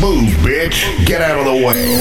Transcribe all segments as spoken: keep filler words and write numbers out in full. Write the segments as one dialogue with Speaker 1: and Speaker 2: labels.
Speaker 1: Move, bitch. Get out of the way.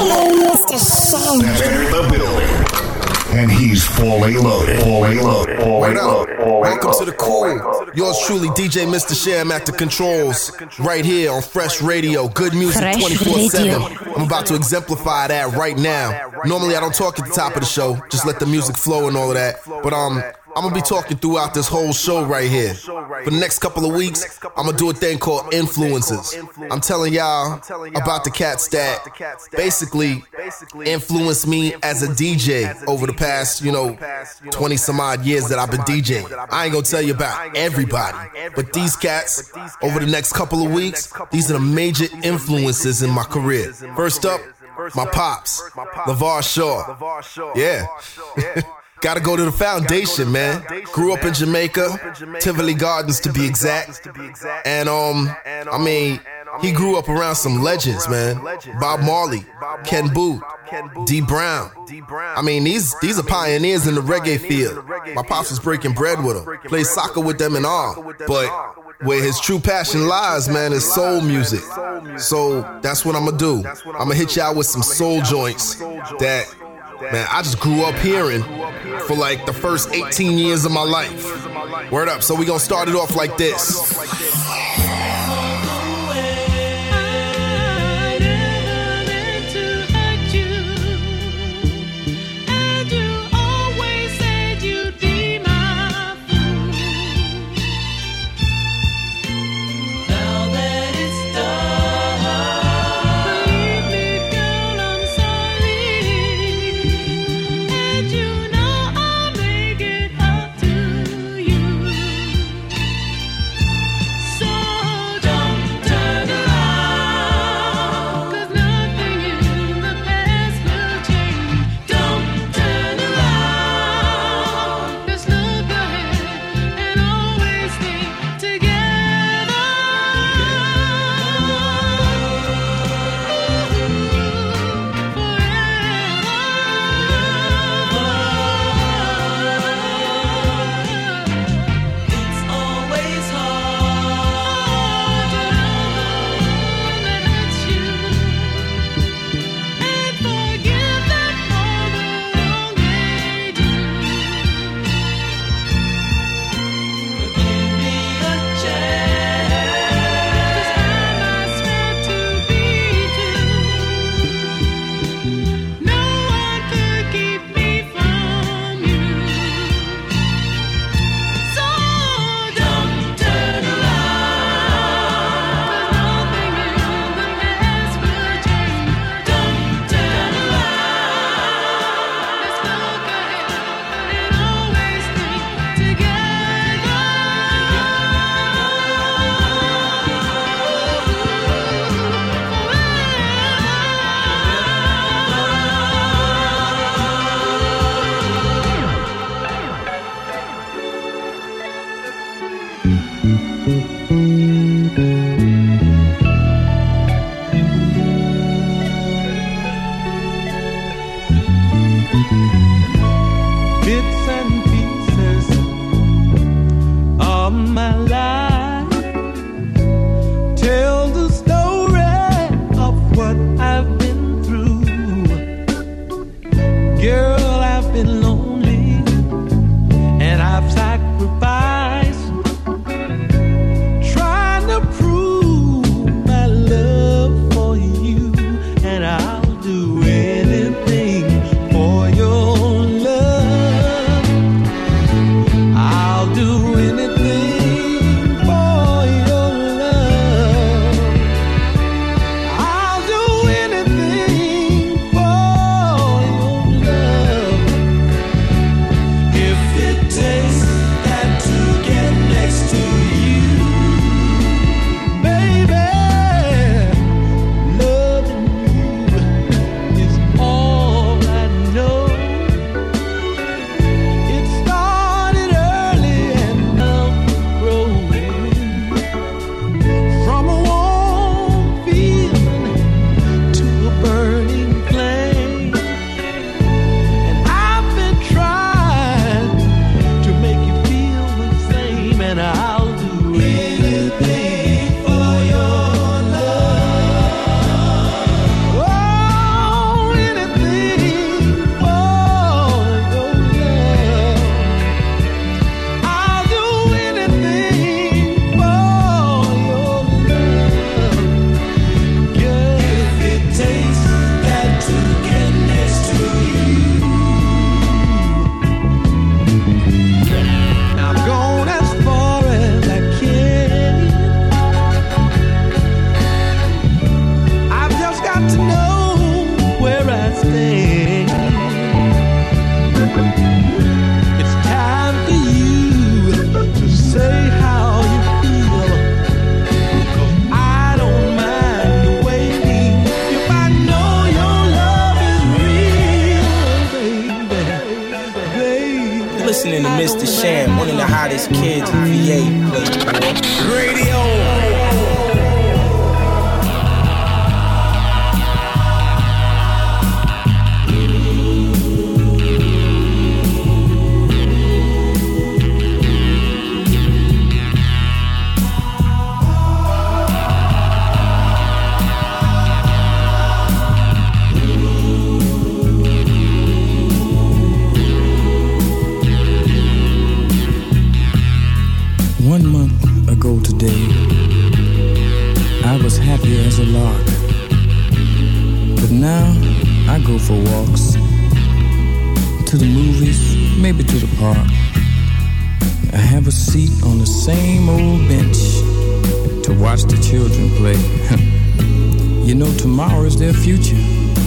Speaker 1: Have entered the building. And he's fully loaded. Fully loaded. Fully loaded.
Speaker 2: Welcome to the cool. Yours truly, D J Mister Sham at the controls. Right here on Fresh Radio. Good music twenty-four seven. I'm about to exemplify that right now. Normally I don't talk at the top of the show. Just let the music flow and all of that. But um, I'm going to be talking throughout this whole show right here. For the next couple of weeks, I'm going to do a thing called Influences. I'm telling y'all about the cats that basically influenced me as a D J over the past, you know, twenty some odd years that I've been DJing. I ain't going to tell you about everybody, but these cats over the next couple of weeks, these are the major influences in my career. First up, my pops, LeVar Shaw. Yeah. Gotta go to the foundation, man. Grew up in Jamaica, Tivoli Gardens to be exact. And, um, I mean, he grew up around some legends, man. Bob Marley, Ken Boothe, Dee Brown. I mean, these these are pioneers in the reggae field. My pops was breaking bread with them, played soccer with them and all. But where his true passion lies, man, is soul music. So that's what I'm gonna do. I'm gonna hit y'all with some soul joints that, man, I just grew up hearing for like the first eighteen years of my life. Word up. So we gonna start it off like this.
Speaker 3: This kid V A play radio.
Speaker 4: One month ago today, I was happy as a lark. But now I go for walks, to the movies, maybe to the park. I have a seat on the same old bench to watch the children play. You know, tomorrow is their future.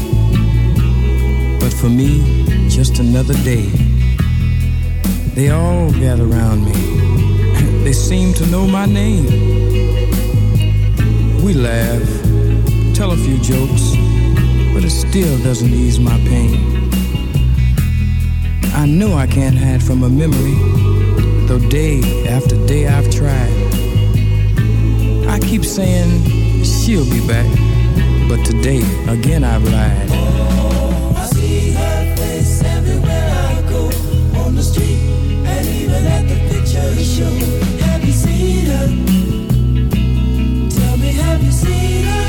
Speaker 4: But for me, just another day. They all gather around me. They seem to know my name. We laugh, tell a few jokes, but it still doesn't ease my pain. I know I can't hide from a memory, though day after day I've tried. I keep saying she'll be back, but today again I've lied.
Speaker 5: Oh, I see her face everywhere I go, on the street and even at the picture show. Have you seen her? Tell me, have you seen her?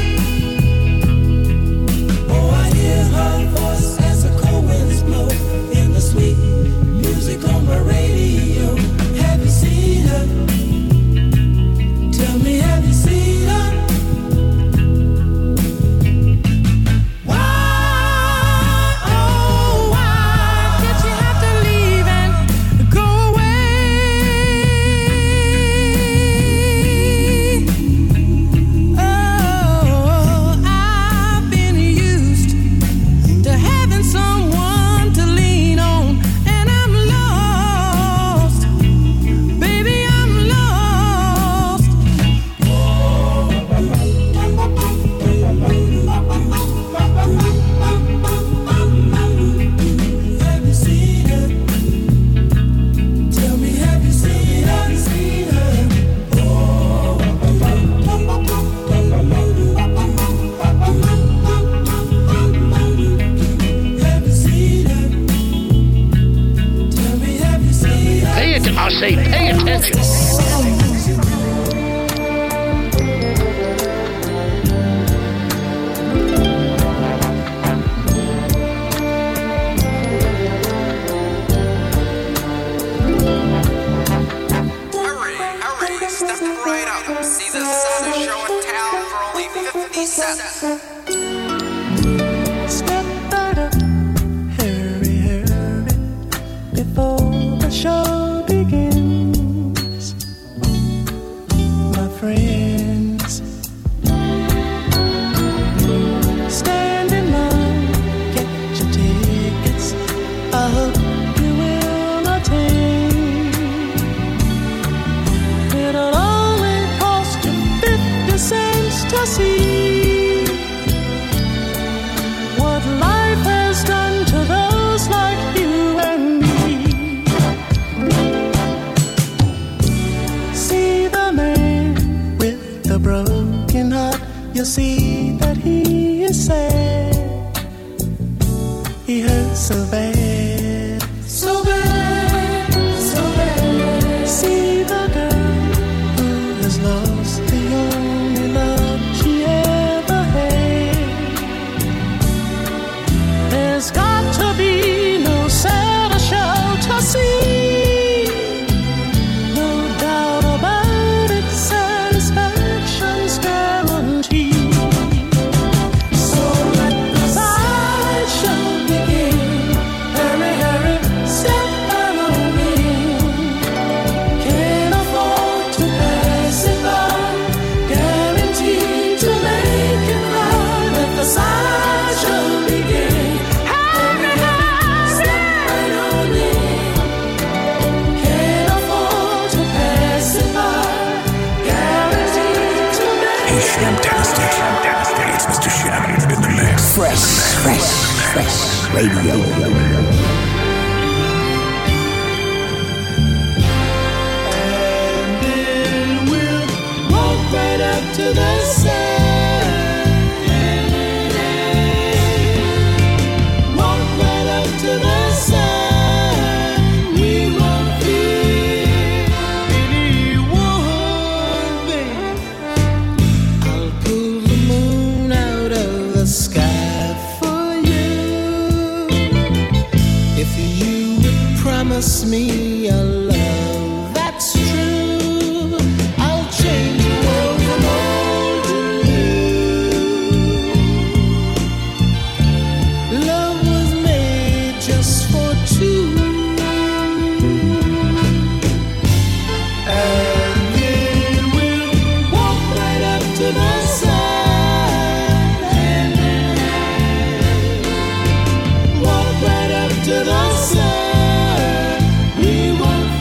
Speaker 5: Oh, I hear her voice as the cold winds blow in the sweet music on my radio. Have you seen her? Tell me, have you seen her? Why, oh, why did you have to leave and go away? Oh, I've been used to having someone to lean on, and I'm lost, baby, I'm lost. Have you seen her? Tell me, have you seen her? Seen her? Oh, have you seen her? Tell me, have you seen her?
Speaker 6: Pay it, I say, pay attention.
Speaker 7: Hurry, hurry, step right up. See the saddest show in town for only fifty cents.
Speaker 5: Step right up, hurry, hurry, before the show begins. My friends, stand in line, get your tickets. I hope you will attain. It'll only cost you fifty cents to see what life has done to those like you and me. See the man with the broken heart, you'll see that he is sad. He hurts so bad, so bad, so bad. See the girl who has lost the only love she ever had. There's got to be no sadder show to see. No doubt about it, satisfaction's guaranteed. So let the sideshow begin. Hurry, hurry, step right on in. Can't afford to pass it by. Guaranteed to make you cry. Let the sideshow begin. Hurry, hurry, step right on in. Can't afford to pass it by. Guaranteed to make
Speaker 1: He's Shamtastic. It's Mister Sham in the mix.
Speaker 8: Fresh, fresh, fresh radio.
Speaker 5: to the sun. Walk right up to the sun. We won't fear anyone, babe. I'll pull the moon out of the sky for you. If you would promise me a love that's true, I'll change the world from old to new. Love was made just for two. And then we'll walk right up to the sun. Walk right up to the sun. We won't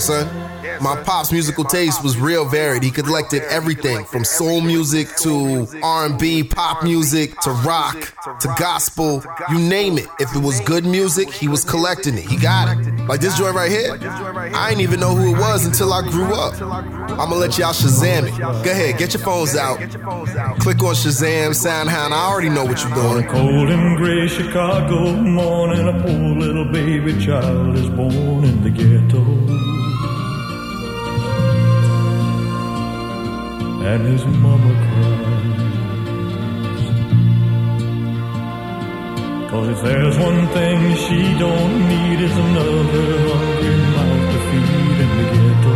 Speaker 2: son. My pop's musical taste was real varied. He collected everything from soul music to R and B, pop music to rock to gospel, you name it. If it was good music, he was collecting it. He got it. Like this joint right here, I didn't even know who it was until I grew up. I'ma let y'all Shazam it. Go ahead, get your phones out. Click on Shazam, SoundHound. I already know what you're doing.
Speaker 9: Cold and gray Chicago morning, a poor little baby child is born in the ghetto. And his mama cries, 'cause if there's one thing she don't need is another hungry mouth to feed in the ghetto.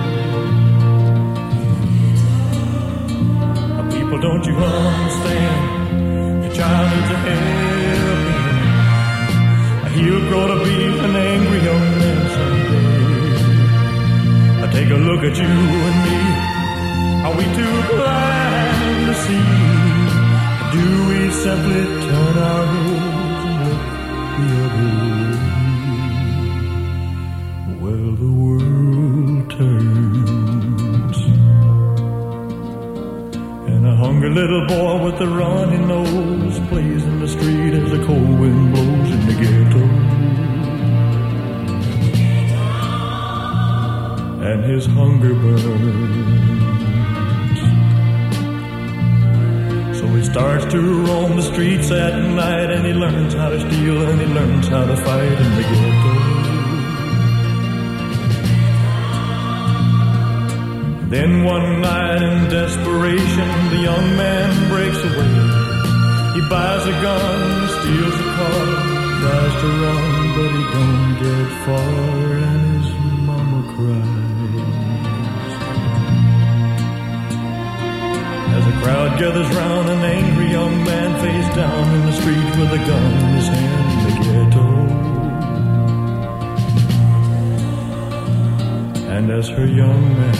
Speaker 9: People, don't you understand? Your child needs a helping hand. He'll grow to be an angry young man someday. I take a look at you and me. Are we too blind to see? Do we simply turn our heads and look the other way? Well, the world turns, and a hungry little boy with a runny nose plays in the street as the cold wind blows in the ghetto. And his hunger burns. He starts to roam the streets at night, and he learns how to steal, and he learns how to fight in the ghetto. Then one night in desperation, the young man breaks away. He buys a gun, steals a car, tries to run, but he don't get far, and his mama cries. As the crowd gathers round, an angry young man face down in the street with a gun in his hand in the ghetto. And as her young man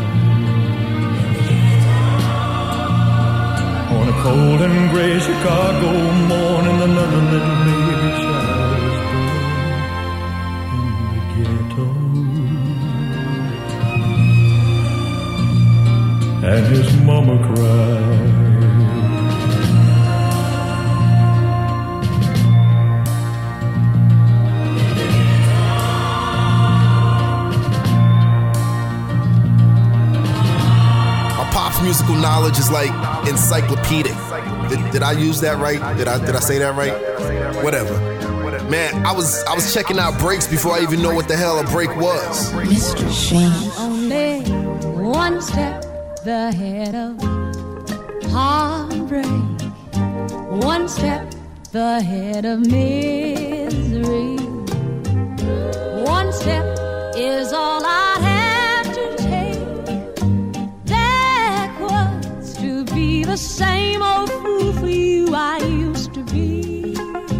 Speaker 9: dies, on a cold and gray Chicago morning, another little baby child is born in the ghetto. And his mama cried.
Speaker 2: My pop's musical knowledge is like encyclopedic. Did, did I use that right? Did I did I say that right? Whatever. Man, I was I was checking out breaks before I even know what the hell a break was.
Speaker 8: Mister Shane.
Speaker 10: Only one step the head of heartbreak, one step the head of misery. One step is all I have to take backwards to be the same old fool for you I used to be.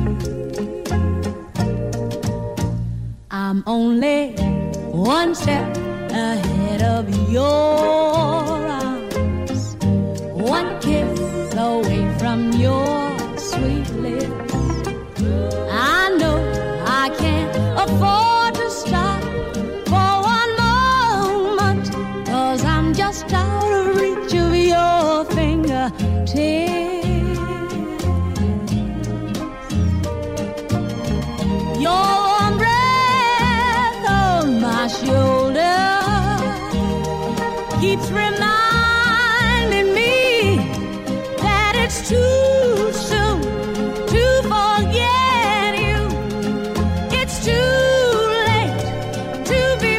Speaker 10: I'm only one step ahead of your one kiss away from your sweet lips. I know I can't afford to stop for one moment, 'cause I'm just out of reach of your fingertips. Your warm breath on my shoulder keeps reminding me it's too soon to forget you. It's too late to be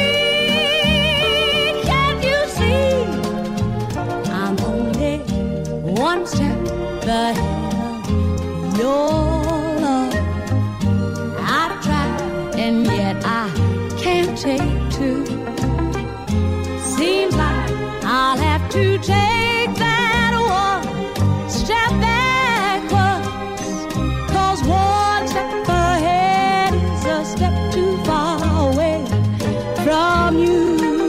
Speaker 10: free. Can't you see? I'm only one step ahead of your love. I've tried and yet I can't take two. Seems like I'll have to take that one step backwards, 'cause one step ahead is a step too far away from you.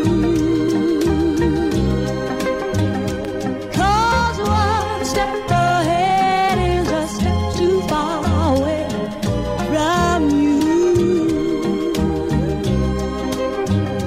Speaker 10: 'Cause one step ahead is a step too far away from you.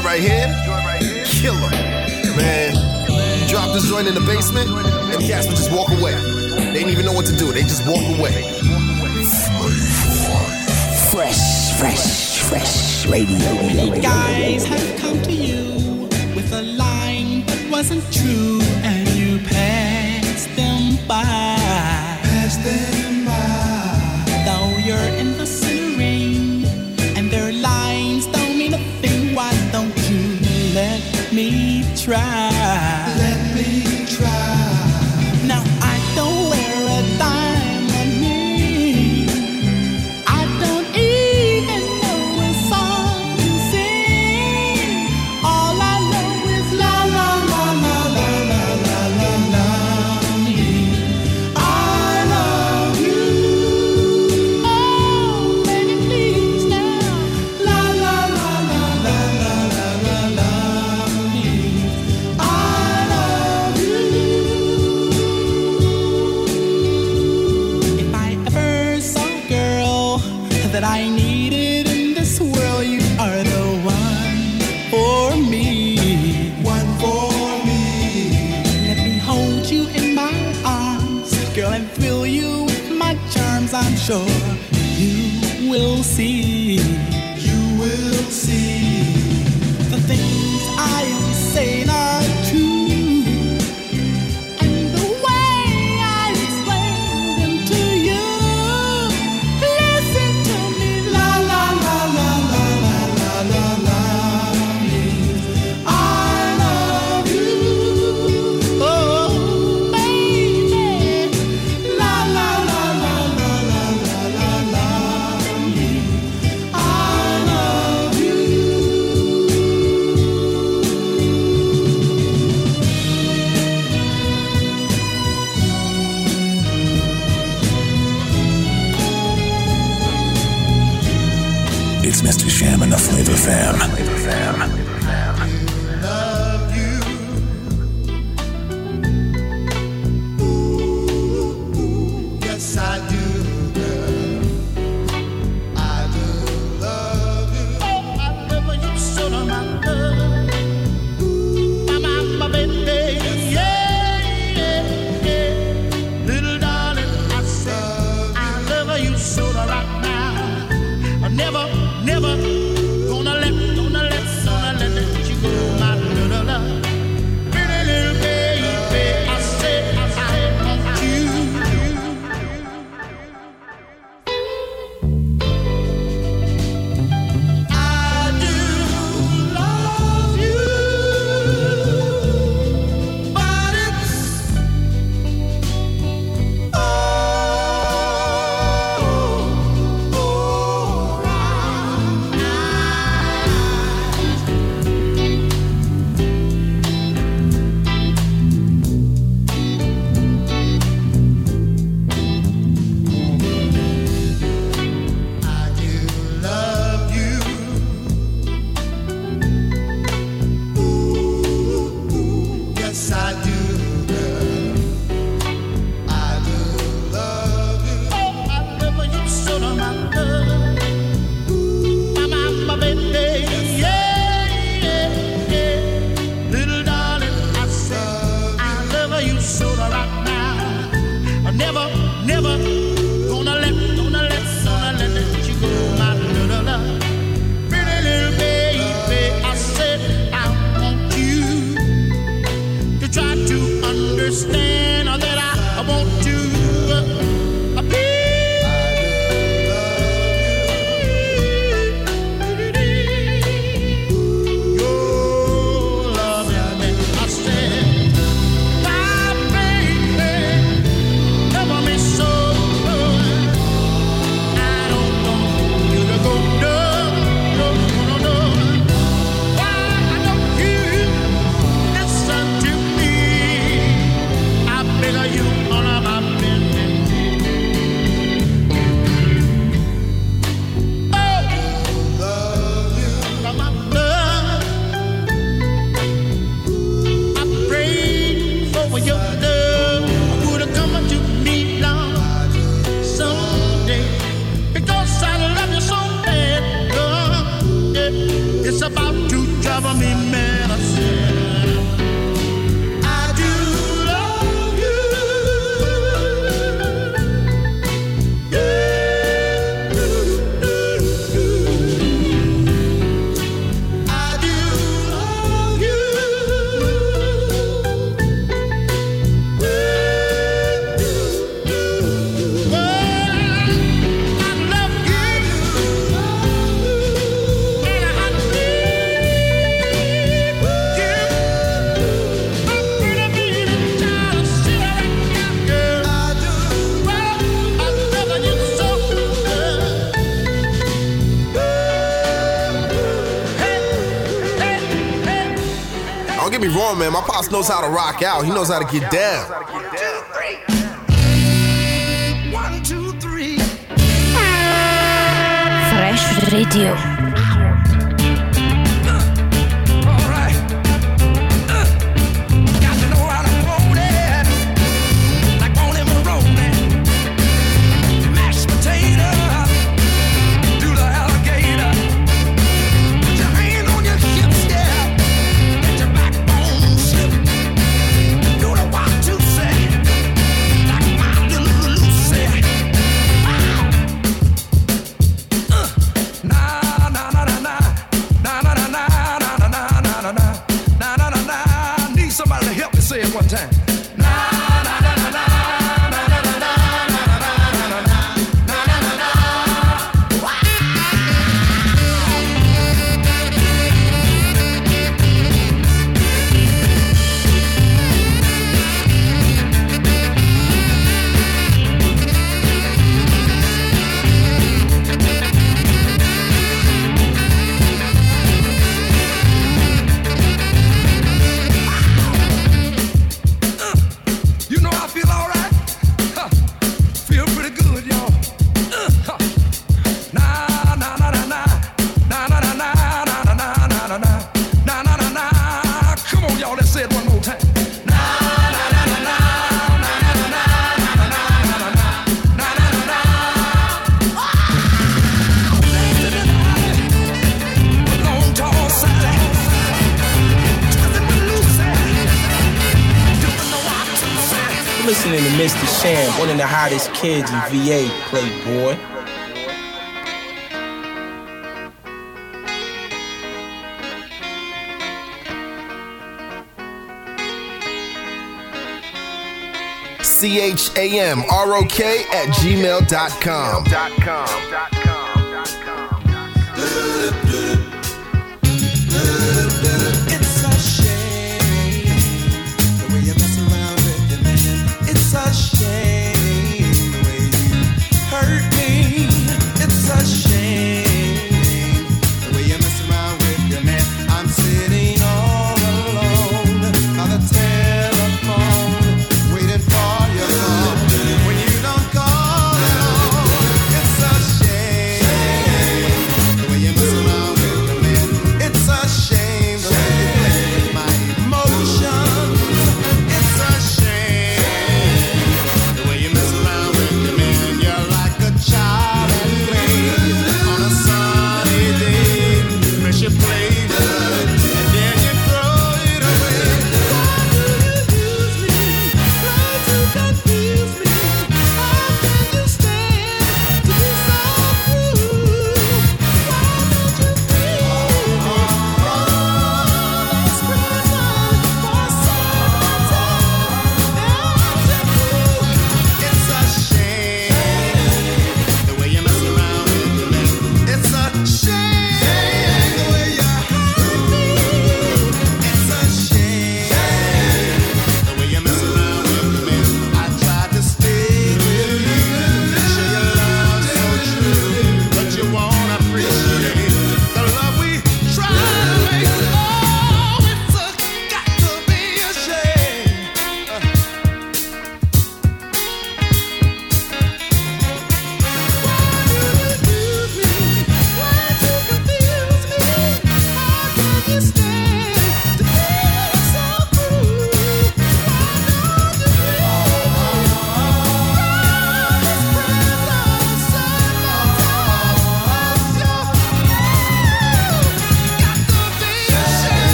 Speaker 2: joint right here, killer. Man, you drop this joint in the basement, and cats would just walk away. They didn't even know what to do. They just walk away.
Speaker 8: Fresh, fresh, fresh radio.
Speaker 11: Guys have come to you with a line that wasn't true, and you passed them by. Passed them by. Though you're in the center ring, and their lines don't mean a thing. Why don't you let me try? Let me try. Now I don't wear a diamond ring. I don't even know a song to sing. All I know is la la la la la la la la la me. I love you. Oh, baby, please now. La la la la la la la la la me. I love you. If I ever saw a girl that I needed in this world, you are the one for me. One for me. Let me hold you in my arms, girl, and thrill you with my charms. I'm sure you will see. You will see. The things I am saying are true, and the way I explain them to you. Listen to me, la la la la la la la la la me. I love you, oh baby. La la la la la la la la la me. I love you.
Speaker 1: It's Mister Sham and the Flavor Fam. Flavor Fam.
Speaker 5: Love you. Ooh, ooh, yes, I do, girl. I do love you. Oh, I love you so much, my love. Ooh, my, my baby, yeah, yeah, yeah. Little darling, I said, I love you so right now. I never, never gonna let, gonna let, gonna let you go, my little love. Pretty little baby, I said I want you. I do love you, but it's oh, oh, right.
Speaker 2: me wrong, man. My pops knows how to rock out. He knows how to get down.
Speaker 5: One, two, three.
Speaker 10: Fresh Radio.
Speaker 3: Listening to Mister Sham, one of the hottest kids in V A, Playboy.
Speaker 2: C H A M R O K at gmail dot com.
Speaker 11: It's a shame the way you mess around with your man. It's a shame the way you hurt me. It's a shame the way you mess around with your man. I'm sitting all alone by the telephone, waiting for your call. When you don't call at all, it's a shame.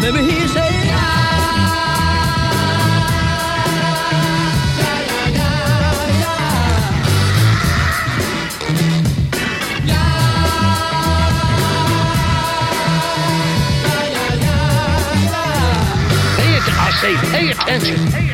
Speaker 12: Maybe he say,
Speaker 6: I say, pay attention.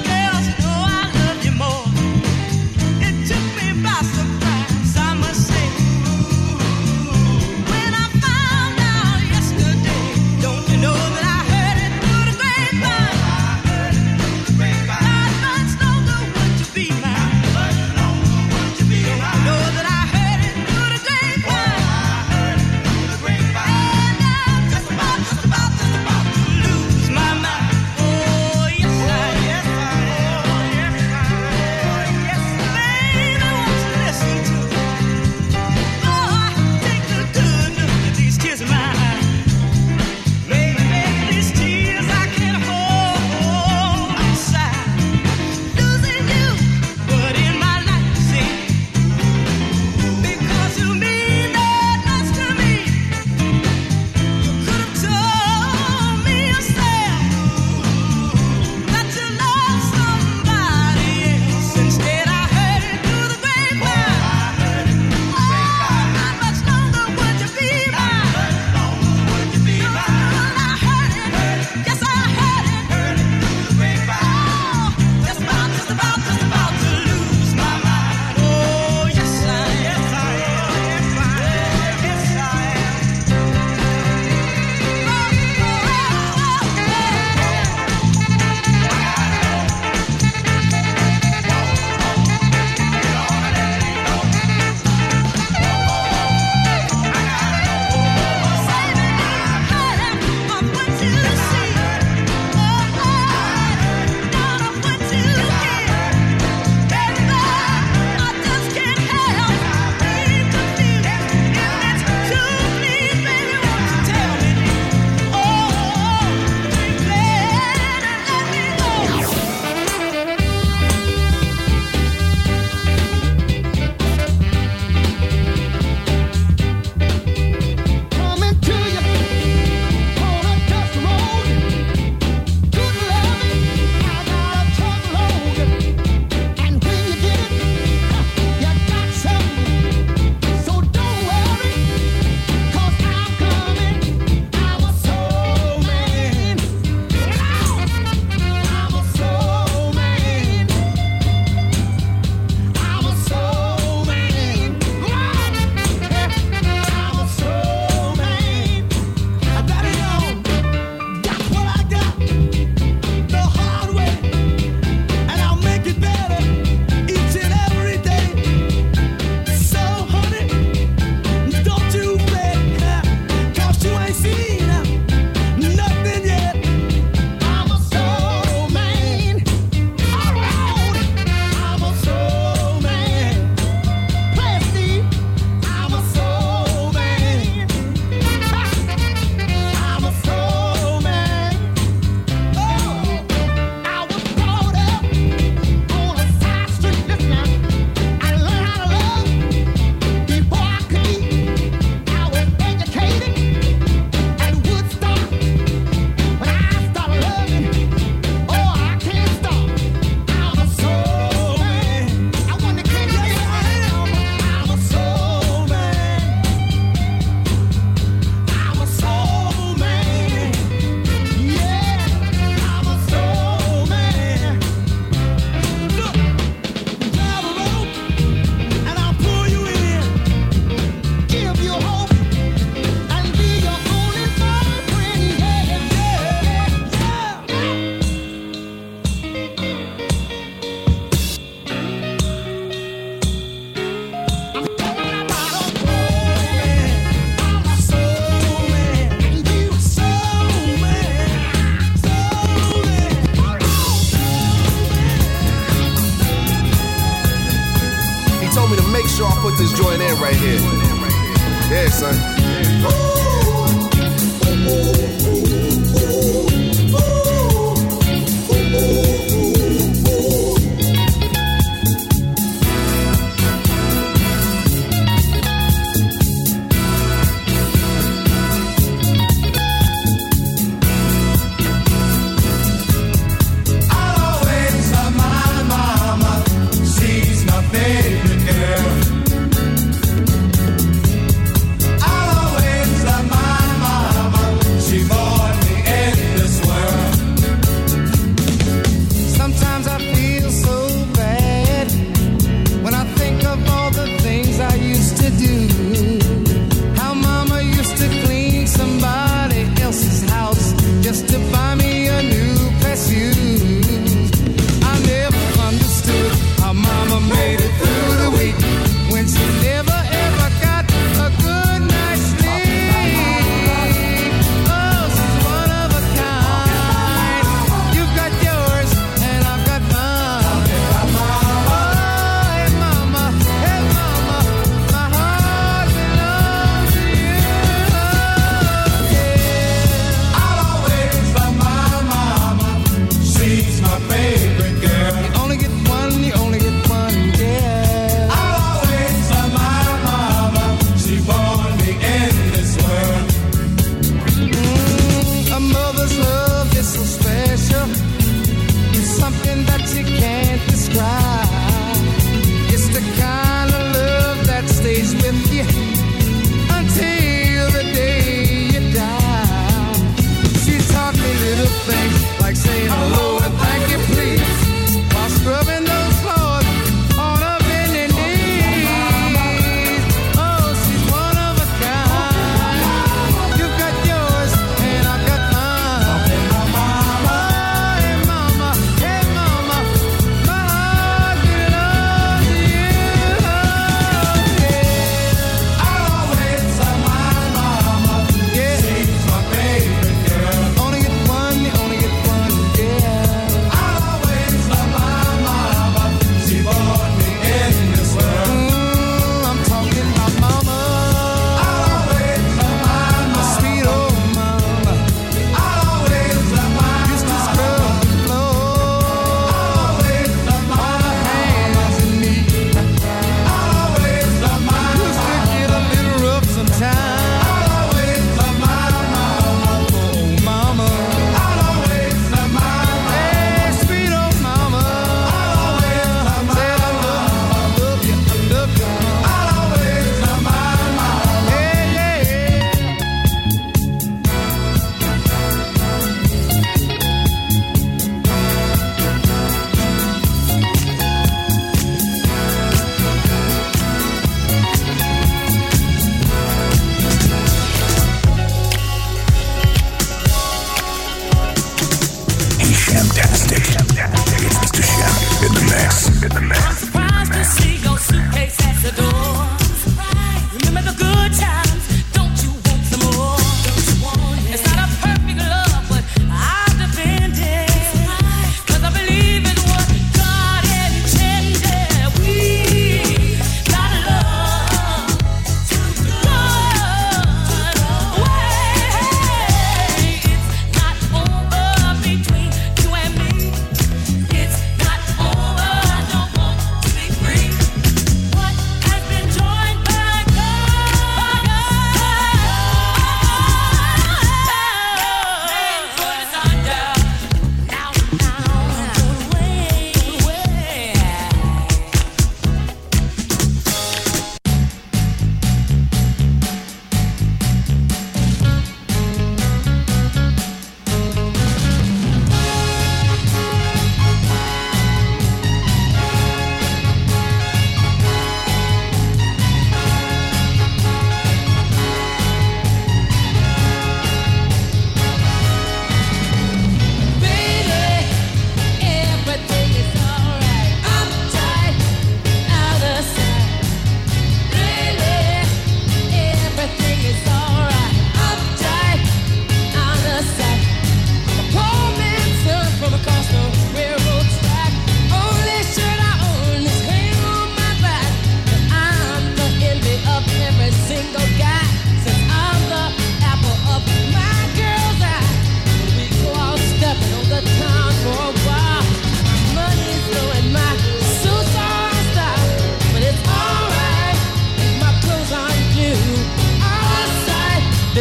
Speaker 13: Surprise, I must say.
Speaker 2: told me to make sure I put this joint in right here. Yeah, son.
Speaker 5: Made it through the week.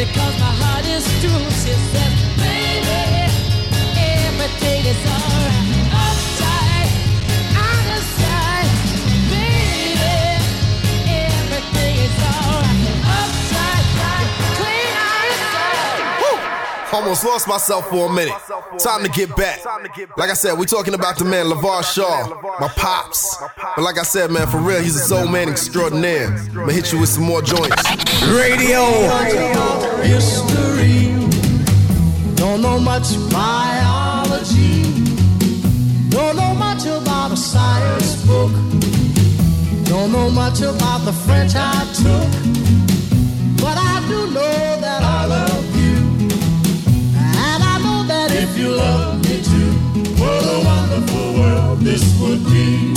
Speaker 10: because my heart is true. She said, baby, everything is alright. Upside, out of sight, baby, everything is alright. Upside, right, clean out of sight.
Speaker 2: Almost lost myself for a minute. Time to get back. Like I said, we talking about the man LeVar Shaw, my pops. But like I said, man, for real, he's a soul man extraordinaire. I'm gonna hit you with some more joints.
Speaker 5: Radio history. Don't know much biology. Don't know much about a science book. Don't know much about the French I took. But I do know that I love you. And I know that if you love me too, what a wonderful world this would be.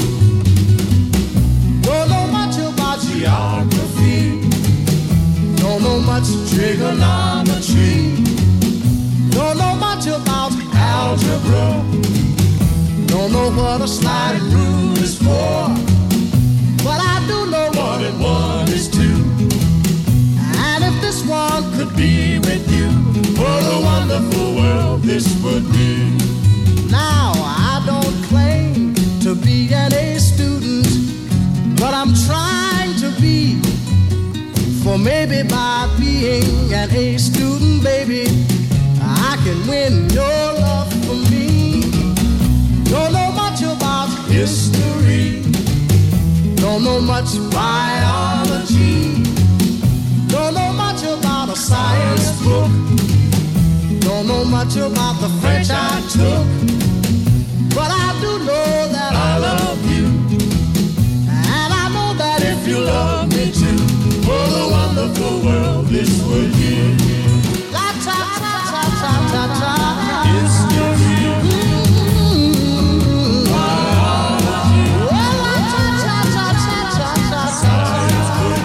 Speaker 5: Don't know much about geography. Don't know much trigonometry. Don't know much about algebra. Don't know what a sliding rule is for. But I do know one and one is two. And if this one could be with you, what a wonderful world this would be. Now, I don't claim to be an A student, but I'm trying to be. For maybe by being an A student, baby, I can win your love for me. Don't know much about history. Don't know much biology. Don't know much about a science book. Don't know much about the French I took. But I do know that I love you. And I know that if you love me too, what a wonderful world this would be. La ta ta ta ta ta ta. History. Mm-hmm. Biology. Well, la ta ta ta ta ta ta. Science book.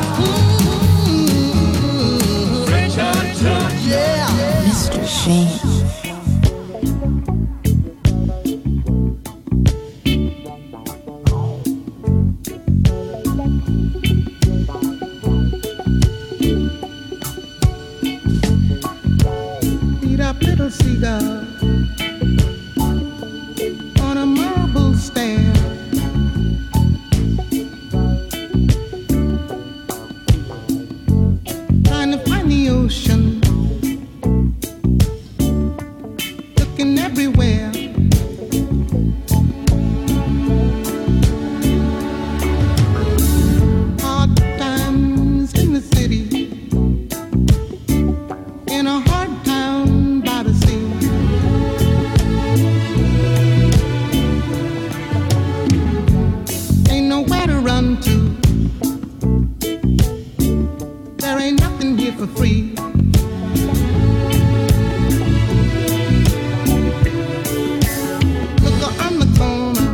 Speaker 5: Mm-hmm. French I took. Yeah.
Speaker 12: Mister Shane.
Speaker 11: Little cigar on a marble stand. Trying to find the ocean, looking everywhere. Hard times in the city, in a hard town by the sea. Ain't nowhere to run to. There ain't nothing here for free. Look on the corner,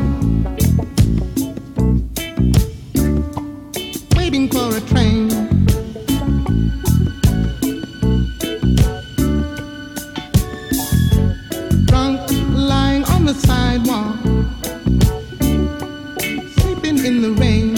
Speaker 11: waiting for a train. The sidewalk, sleeping in the rain.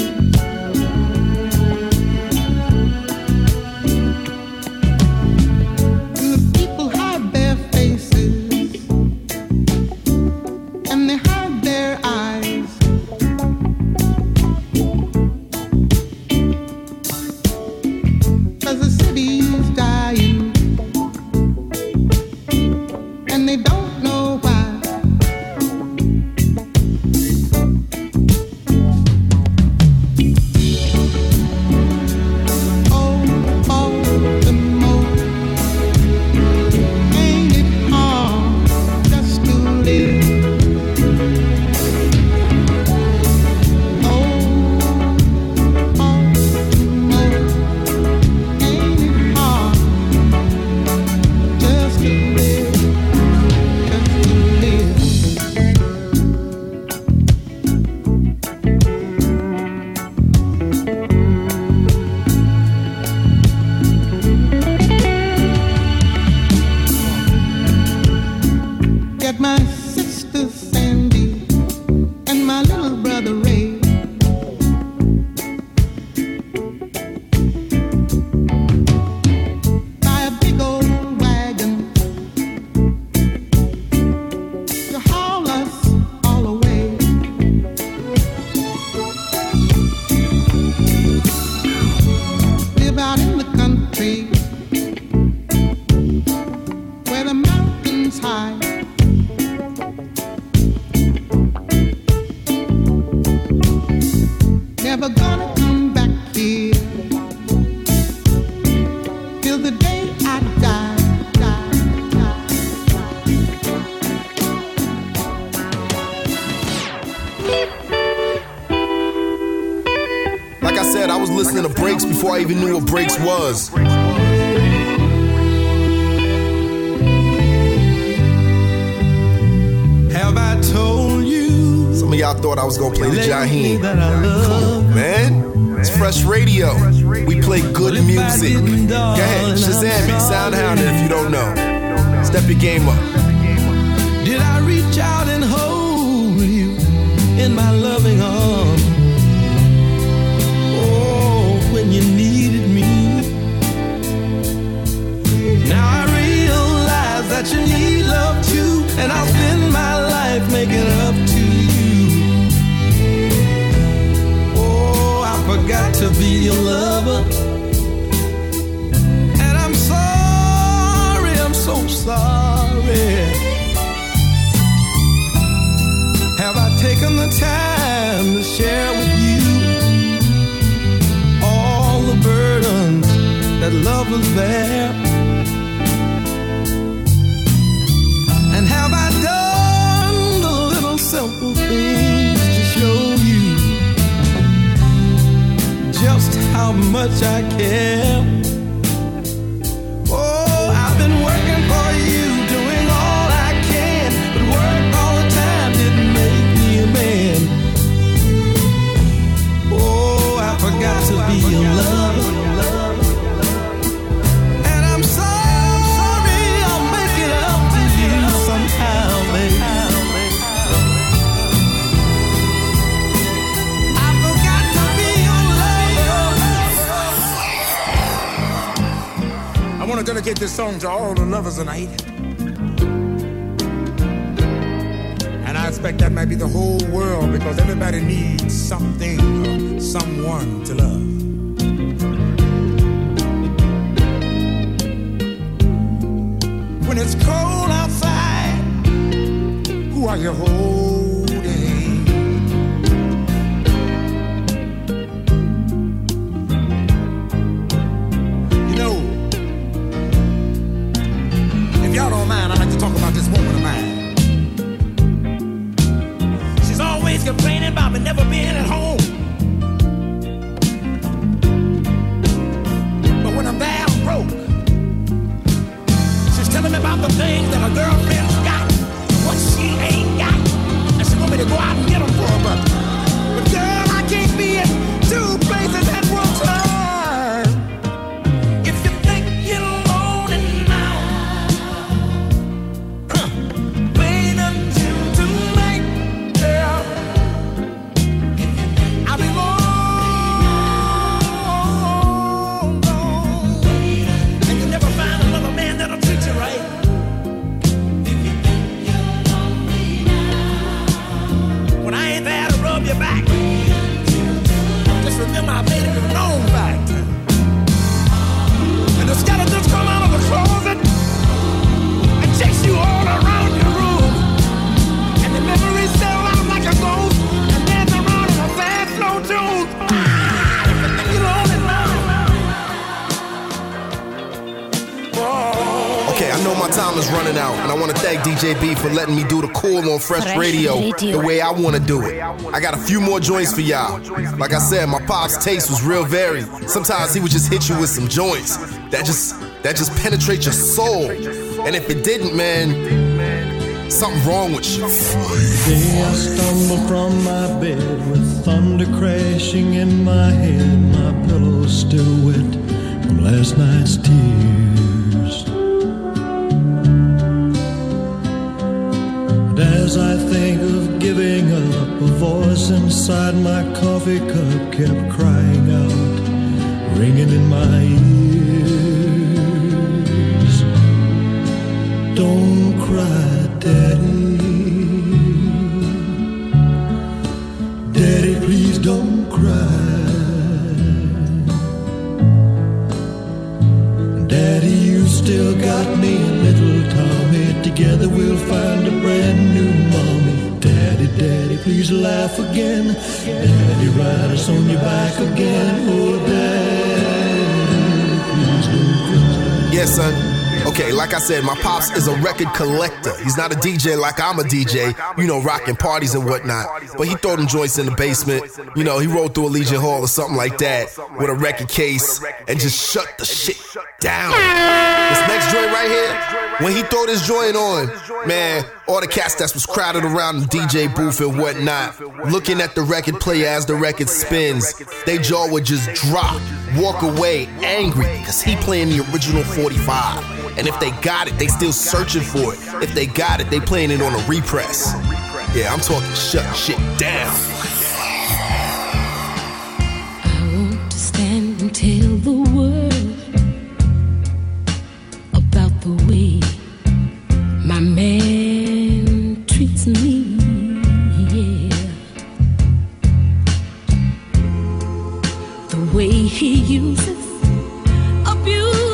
Speaker 11: And the people hide their faces, and they hide their eyes.
Speaker 5: feel till the day I die.
Speaker 2: Like I said, I was listening to Breaks before I even knew what Breaks was.
Speaker 5: Have I told you?
Speaker 2: Some of y'all thought I was gonna play the Jaheim. Come on, man. It's Fresh Radio. We play good music. Go ahead, Shazam it, Soundhound it if you don't know. Step your game up.
Speaker 5: Did I reach out and hold you in my loving arms? Oh, when you needed me. Now I realize that you need love too, and I'll spend my life making up to you. Oh, I forgot to be your lover, and I'm sorry, I'm so sorry. Have I taken the time to share with you all the burdens that love was there? And have I done the little simple things to show you just how much I care? Oh, I've been working for you, doing all I can, but work all the time didn't make me a man. Oh, I forgot to be your lover, and I'm sorry, I'll make it up to you somehow, baby. I forgot to be your lover.
Speaker 12: I want to dedicate this song to all the lovers tonight. And I expect that might be the whole world, because everybody needs something or someone to love. When it's cold outside, who are you holding? You know, if y'all don't mind, I'd like to talk about this woman of mine. She's always complaining about me never being at home. But when I'm there, I'm broke. She's telling me about the things that her girlfriend's got, what she ain't got, and she want me to go out and get them for her. But, but girl, I can't be in two places at one time. If you think you're lonely now, huh, wait until tonight, girl. I'll be long gone, and you'll never find another man that'll treat you right. When I ain't there to rub your back, just remember I made it a known fact. And the skeletons come out of the closet and chase you all around your room, and the memories sail out like a ghost and dance around in a fast, slow tune. Ah, you lonely now.
Speaker 2: Okay, I know my time is running out, and I want to thank D J B for letting me do the cool on Fresh,
Speaker 13: Fresh
Speaker 2: Radio,
Speaker 13: Radio.
Speaker 2: the way I want to do it. I got a few more joints for y'all. Like I said, my pop's taste was real varied. Sometimes he would just hit you with some joints that just that just penetrate your soul. And if it didn't, man, something wrong with you.
Speaker 9: Day I stumble from my bed with thunder crashing in my head. My pillow's still wet from last night's tears. But as I think of giving up, a voice inside my coffee cup kept crying out, ringing in my ears. Don't cry, Daddy. Daddy, please don't cry. Daddy, you still got me, little Tommy. Together we'll find a brand new mommy. Daddy, Daddy, please laugh again. Daddy, ride us on your back again. Oh, Daddy.
Speaker 2: son. Okay, like I said, my pops is a record collector. He's not a D J like I'm a D J, you know, rocking parties and whatnot. But he throw them joints in the basement. You know, he rolled through Allegiant Hall or something like that with a record case and just shut the shit down. This next joint right here, when he throw this joint on, man, all the cats that was crowded around the D J booth and whatnot, looking at the record player as the record spins, they jaw would just drop, walk away angry, because he playing the original forty-five. And if they got it, they still searching for it. If they got it, they playing it on a repress. Yeah, I'm talking shut shit down.
Speaker 10: I want to stand and tell the world about the way my man treats me. Yeah. The way he uses, abuses,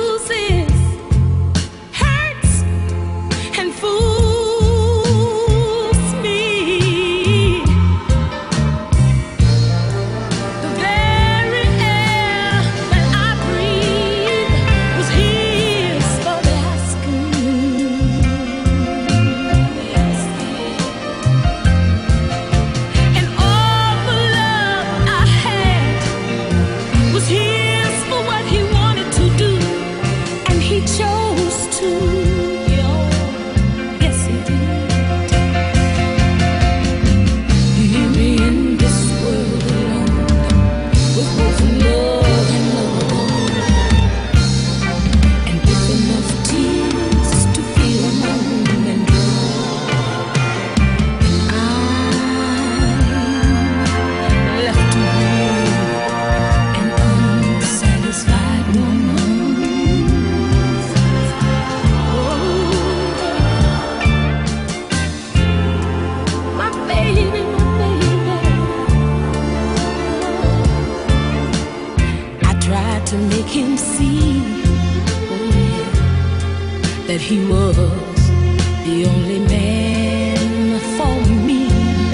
Speaker 10: he was the only man for me.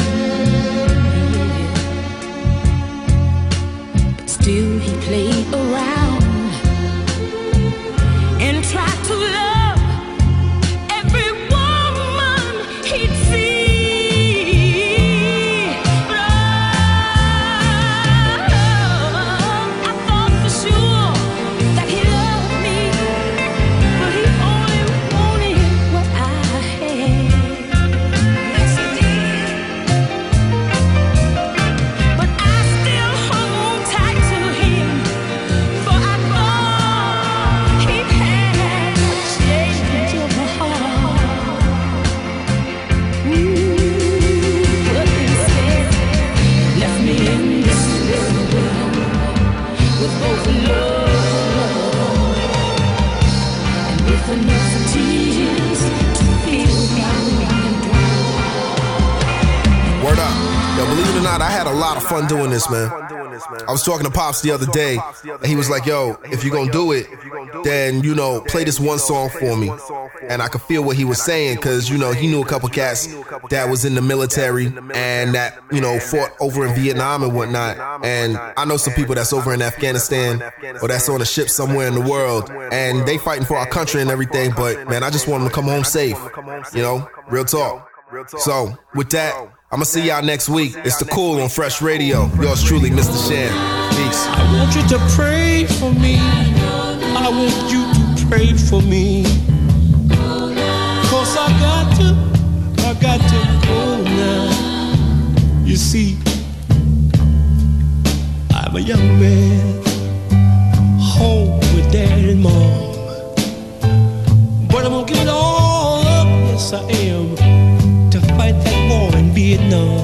Speaker 10: But still he played around and tried to love every woman he'd see. But oh, I thought for sure that he loved me, but he only wanted what I had. Yes, he did. But I still hung on tight to him, for I thought he had a change of heart. Ooh, but instead left me in this world with both love and with enough tears to feel my drown.
Speaker 2: Word up. Yo, believe it or not, I had a lot of fun doing this, man. I was talking to Pops the other day, and he was like, yo, if you're gonna do it, then, you know, play this one song for me. And I could feel what he was saying, because, you know, he knew a couple cats that was in the military and that, you know, fought over in Vietnam and whatnot. And I know some people that's over in Afghanistan or that's on a ship somewhere in the world, and they fighting for our country and everything, but, man, I just want them to come home safe, you know, real talk. So, with that, I'm gonna see y'all next week. It's The Cool on Fresh Radio. Yours truly, Mister Sham. Peace.
Speaker 13: I want you to pray for me. I want you to pray for me. Cause I got to, I got to go now. You see, I'm a young man, home with dad and mom. But I'm gonna give it all up, yes I am, to fight that war in Vietnam.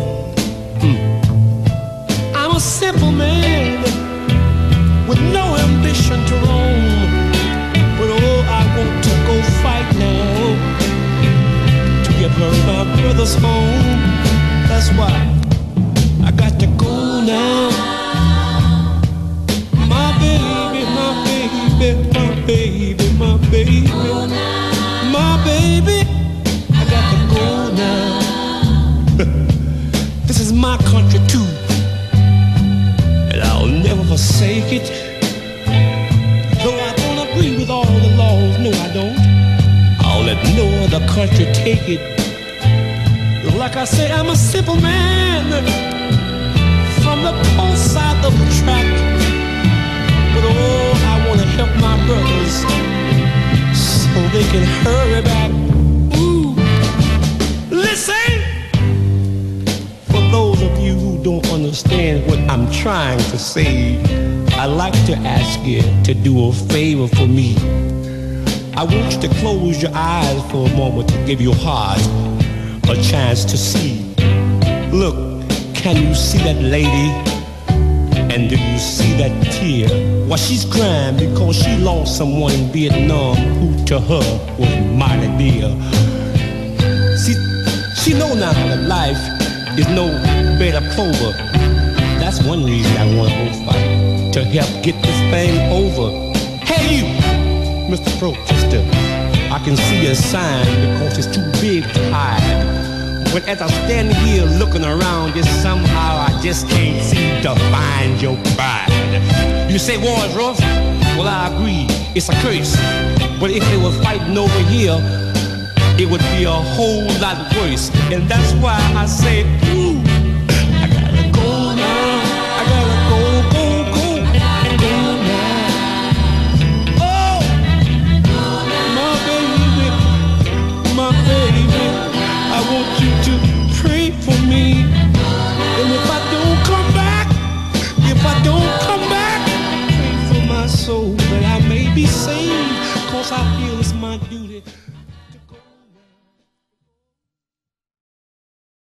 Speaker 13: Hmm. I'm a simple man with no ambition to roam, but oh, I want to go fight now to get my brothers home. That's why I got to go now. My baby, my baby, my baby, my baby, my baby, I got to go now. This is my country too, and I'll never forsake it. Though I don't agree with all the laws, no the country take it. Like I say, I'm a simple man from the post side of the track. But oh, I want to help my brothers so they can hurry back. Ooh, listen! For those of you who don't understand what I'm trying to say, I'd like to ask you to do a favor for me. I want you to close your eyes for a moment to give your heart a chance to see. Look, can you see that lady? And do you see that tear? Well, she's crying because she lost someone in Vietnam who to her was mighty dear. See, she know now that life is no bed of clover. That's one reason I want to go fight, to help get this thing over. Hey you, Mister Protester, I can see a sign because it's too big to hide. But as I stand here looking around, just somehow I just can't seem to find your pride. You say war is rough? Well, I agree, it's a curse. But if they were fighting over here, it would be a whole lot worse. And that's why I say,